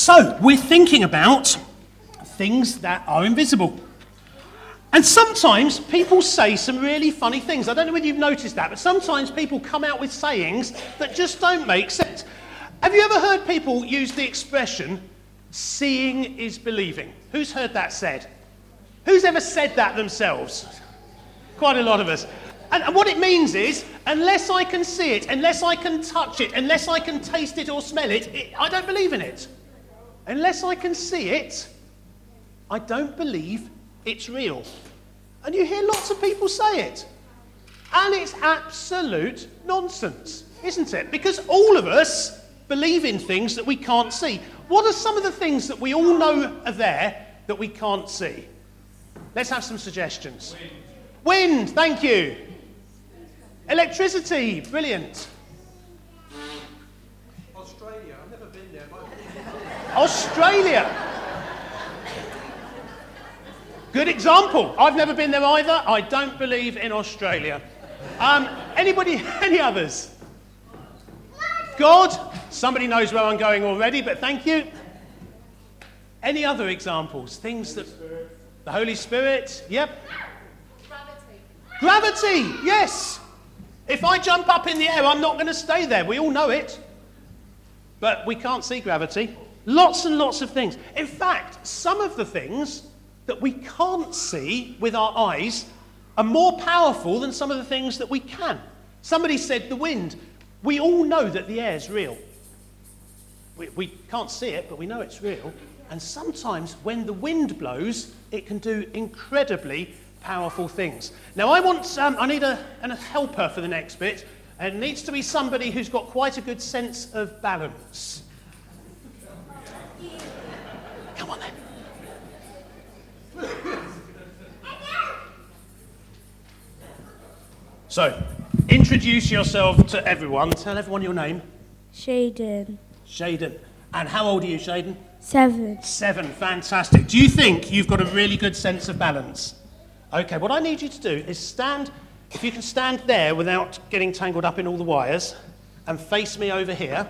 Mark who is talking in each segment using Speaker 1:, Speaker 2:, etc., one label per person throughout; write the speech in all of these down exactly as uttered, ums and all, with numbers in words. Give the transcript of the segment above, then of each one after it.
Speaker 1: So, we're thinking about things that are invisible. And sometimes people say some really funny things. I don't know whether you've noticed that, but sometimes people come out with sayings that just don't make sense. Have you ever heard people use the expression, seeing is believing? Who's heard that said? Who's ever said that themselves? Quite a lot of us. And, and what it means is, unless I can see it, unless I can touch it, unless I can taste it or smell it, it I don't believe in it. Unless I can see it, I don't believe it's real. And you hear lots of people say it. And it's absolute nonsense, isn't it? Because all of us believe in things that we can't see. What are some of the things that we all know are there that we can't see? Let's have some suggestions. Wind, Wind thank you. Electricity, brilliant.
Speaker 2: Australia, I've never been there.
Speaker 1: Australia. Good example. I've never been there either. I don't believe in Australia. Um, anybody, any others? God? Somebody knows where I'm going already, but thank you. Any other examples? Things that... The Holy Spirit? Yep.
Speaker 3: Gravity.
Speaker 1: Gravity, yes. If I jump up in the air, I'm not going to stay there. We all know it. But we can't see gravity. Lots and lots of things. In fact, some of the things that we can't see with our eyes are more powerful than some of the things that we can. Somebody said the wind. We all know that the air is real. We, we can't see it, but we know it's real. And sometimes when the wind blows, it can do incredibly powerful things. Now I want, um, I need a, a helper for the next bit. And it needs to be somebody who's got quite a good sense of balance. Come on then. So, introduce yourself to everyone. Tell everyone your name.
Speaker 4: Shaden.
Speaker 1: Shaden. And how old are you, Shaden?
Speaker 4: Seven.
Speaker 1: Seven. Fantastic. Do you think you've got a really good sense of balance? Okay, what I need you to do is stand, if you can stand there without getting tangled up in all the wires, and face me over here.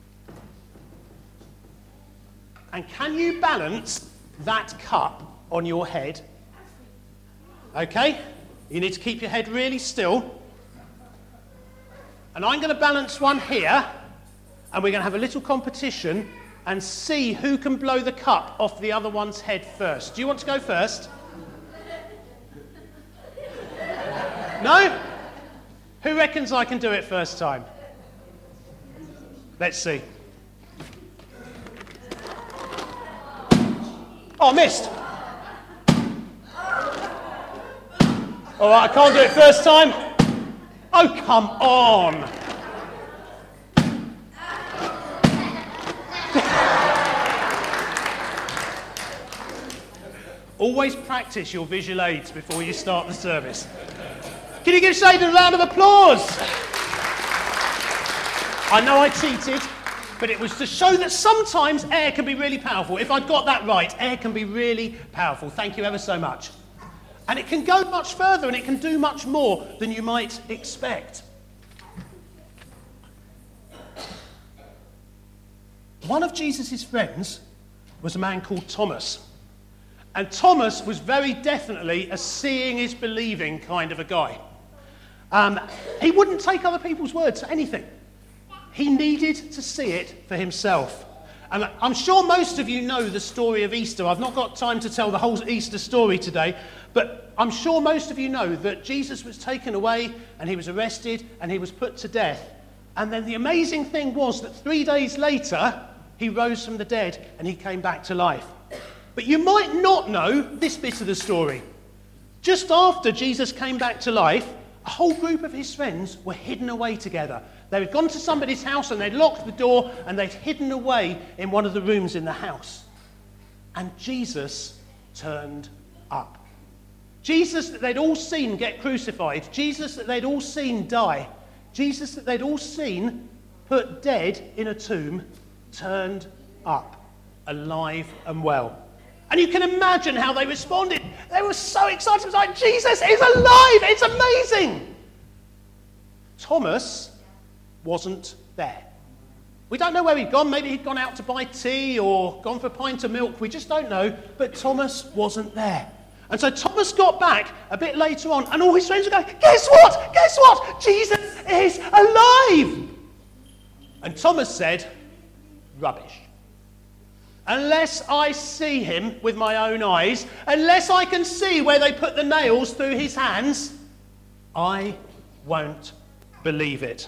Speaker 1: And can you balance that cup on your head? Okay? You need to keep your head really still. And I'm going to balance one here, and we're going to have a little competition and see who can blow the cup off the other one's head first. Do you want to go first? No? Who reckons I can do it first time? Let's see. Oh, missed. All right, I can't do it first time. Oh, come on. Always practice your visual aids before you start the service. Can you give Shaden a round of applause? I know I cheated, but it was to show that sometimes air can be really powerful. If I'd got that right, air can be really powerful. Thank you ever so much. And it can go much further and it can do much more than you might expect. One of Jesus' friends was a man called Thomas. And Thomas was very definitely a seeing is believing kind of a guy. Um, he wouldn't take other people's words for anything. He needed to see it for himself. And I'm sure most of you know the story of Easter. I've not got time to tell the whole Easter story today, but I'm sure most of you know that Jesus was taken away and he was arrested and he was put to death. And then the amazing thing was that three days later, he rose from the dead and he came back to life. But you might not know this bit of the story. Just after Jesus came back to life, a whole group of his friends were hidden away together. They had gone to somebody's house and they'd locked the door and they'd hidden away in one of the rooms in the house. And Jesus turned up. Jesus that they'd all seen get crucified. Jesus that they'd all seen die. Jesus that they'd all seen put dead in a tomb turned up, alive and well. And you can imagine how they responded. They were so excited. It was like, Jesus is alive. It's amazing. Thomas wasn't there. We don't know where he'd gone. Maybe he'd gone out to buy tea or gone for a pint of milk. We just don't know. But Thomas wasn't there. And so Thomas got back a bit later on, and all his friends were going, guess what? Guess what? Jesus is alive. And Thomas said, rubbish. Unless I see him with my own eyes, unless I can see where they put the nails through his hands, I won't believe it.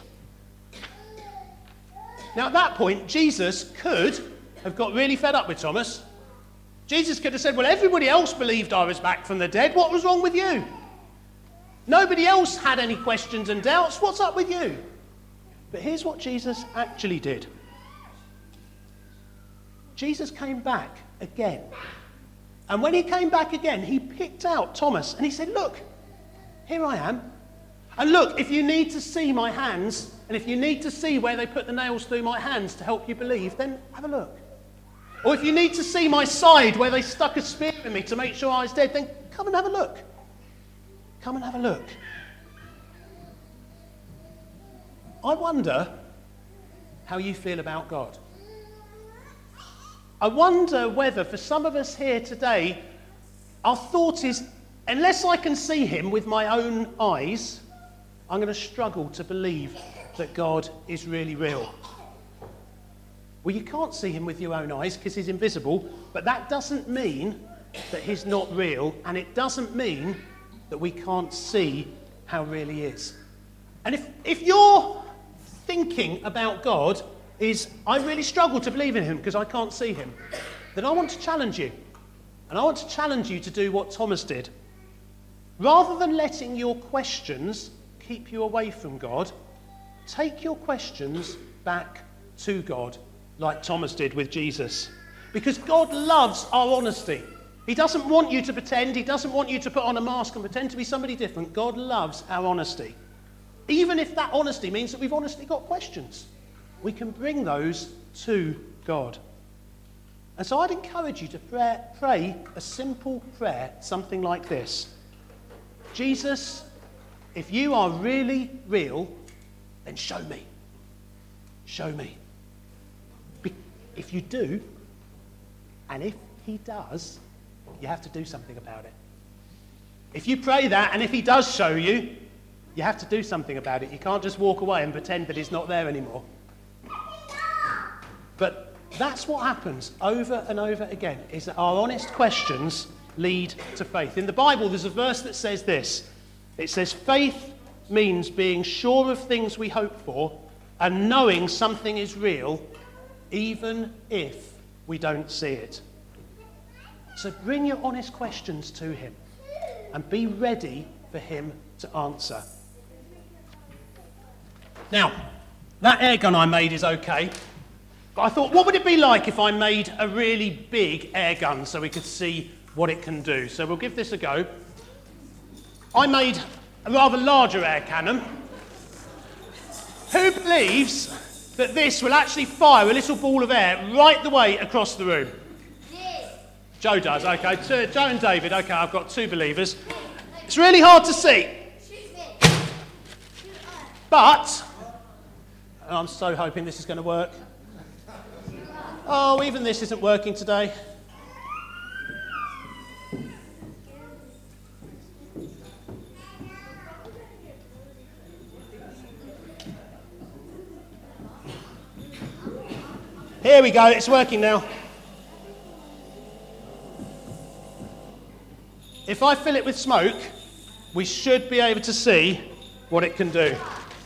Speaker 1: Now at that point, Jesus could have got really fed up with Thomas. Jesus could have said, well, everybody else believed I was back from the dead. What was wrong with you? Nobody else had any questions and doubts. What's up with you? But here's what Jesus actually did. Jesus came back again. And when he came back again, he picked out Thomas and he said, look, here I am. And look, if you need to see my hands, and if you need to see where they put the nails through my hands to help you believe, then have a look. Or if you need to see my side where they stuck a spear in me to make sure I was dead, then come and have a look. Come and have a look. I wonder how you feel about God. I wonder whether for some of us here today, our thought is, unless I can see him with my own eyes, I'm going to struggle to believe that God is really real. Well, you can't see him with your own eyes because he's invisible, but that doesn't mean that he's not real, and it doesn't mean that we can't see how real he is. And if, if your thinking about God is, I really struggle to believe in him because I can't see him, then I want to challenge you. And I want to challenge you to do what Thomas did. Rather than letting your questions keep you away from God, take your questions back to God, like Thomas did with Jesus. Because God loves our honesty. He doesn't want you to pretend. He doesn't want you to put on a mask and pretend to be somebody different. God loves our honesty. Even if that honesty means that we've honestly got questions, we can bring those to God. And so I'd encourage you to pray, pray a simple prayer, something like this. Jesus, if you are really real, then show me. Show me. Be- if you do, and if he does, you have to do something about it. If you pray that, and if he does show you, you have to do something about it. You can't just walk away and pretend that he's not there anymore. But that's what happens over and over again, is that our honest questions lead to faith. In the Bible, there's a verse that says this. It says, faith means being sure of things we hope for and knowing something is real, even if we don't see it. So bring your honest questions to him and be ready for him to answer. Now, that air gun I made is okay. But I thought, what would it be like if I made a really big air gun so we could see what it can do? So we'll give this a go. I made a rather larger air cannon. Who believes that this will actually fire a little ball of air right the way across the room? Yeah. Joe does, okay. Two, Joe and David, okay, I've got two believers. It's really hard to see. But, and I'm so hoping this is going to work. Oh, even this isn't working today. Here we go, it's working now. If I fill it with smoke, we should be able to see what it can do.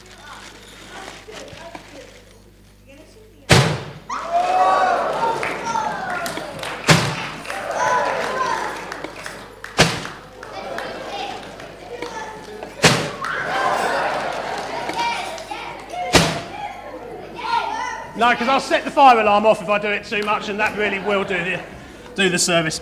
Speaker 1: No, because I'll set the fire alarm off if I do it too much, and that really will do the, do the service.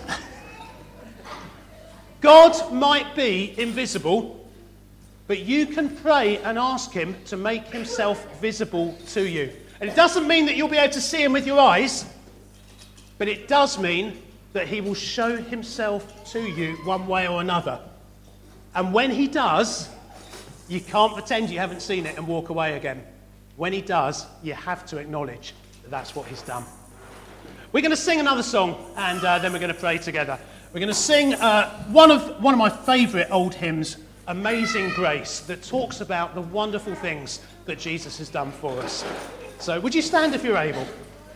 Speaker 1: God might be invisible, but you can pray and ask him to make himself visible to you. And it doesn't mean that you'll be able to see him with your eyes, but it does mean that he will show himself to you one way or another. And when he does, you can't pretend you haven't seen it and walk away again. When he does, you have to acknowledge that that's what he's done. We're going to sing another song, and uh, then we're going to pray together. We're going to sing uh, one of one of my favourite old hymns, Amazing Grace, that talks about the wonderful things that Jesus has done for us. So would you stand if you're able?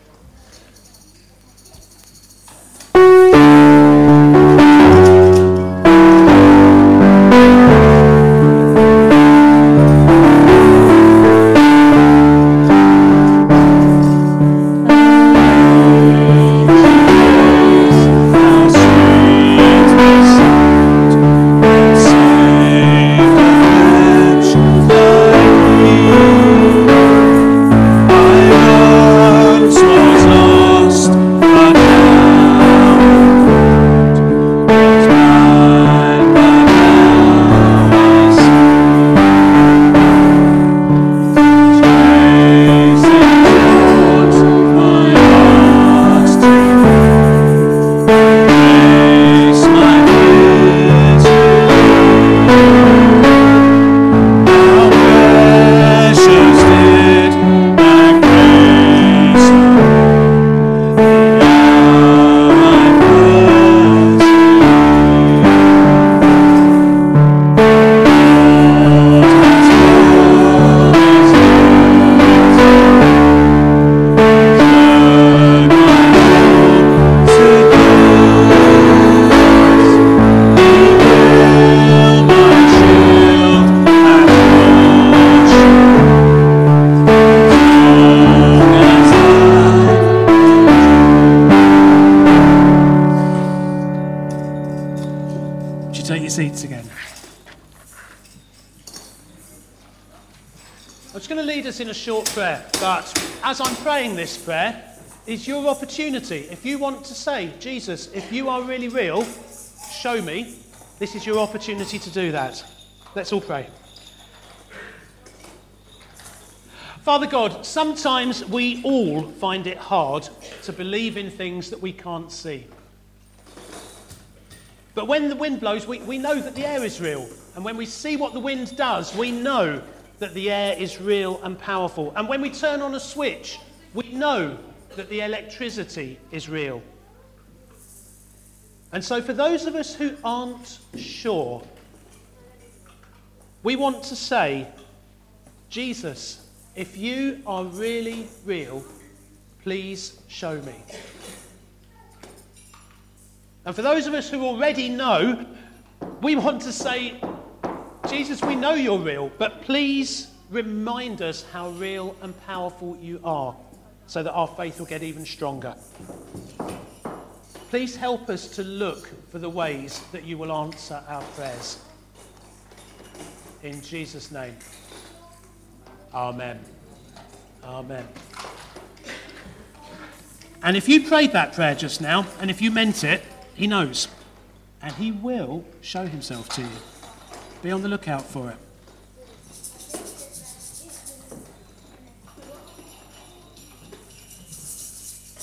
Speaker 1: Take your seats again. I'm just going to lead us in a short prayer, but as I'm praying this prayer, it's your opportunity. If you want to say, Jesus, if you are really real, show me. This is your opportunity to do that. Let's all pray. Father God, sometimes we all find it hard to believe in things that we can't see. But when the wind blows, we, we know that the air is real. And when we see what the wind does, we know that the air is real and powerful. And when we turn on a switch, we know that the electricity is real. And so for those of us who aren't sure, we want to say, Jesus, if you are really real, please show me. And for those of us who already know, we want to say, Jesus, we know you're real, but please remind us how real and powerful you are so that our faith will get even stronger. Please help us to look for the ways that you will answer our prayers. In Jesus' name, amen. Amen. And if you prayed that prayer just now, and if you meant it, he knows, and he will show himself to you. Be on the lookout for it.